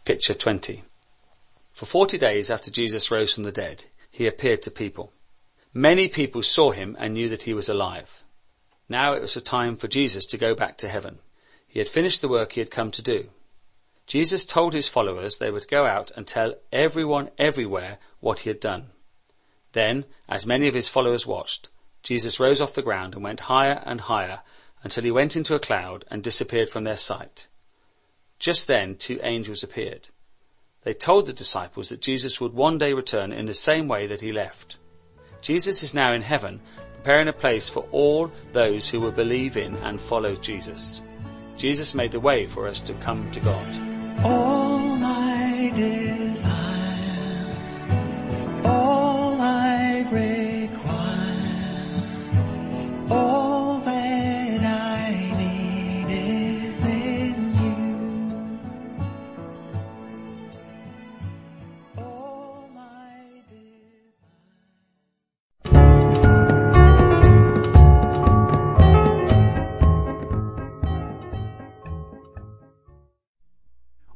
Picture 20. For 40 days after Jesus rose from the dead, he appeared to people. Many people saw him and knew that he was alive. Now it was a time for Jesus to go back to heaven. He had finished the work he had come to do. Jesus told his followers they were to go out and tell everyone everywhere what he had done. Then, as many of his followers watched, Jesus rose off the ground and went higher and higher until he went into a cloud and disappeared from their sight. Just then 2 angels appeared. They told the disciples that Jesus would one day return in the same way that he left. Jesus is now in heaven, preparing a place for all those who will believe in and follow Jesus. Jesus made the way for us to come to God. All my desire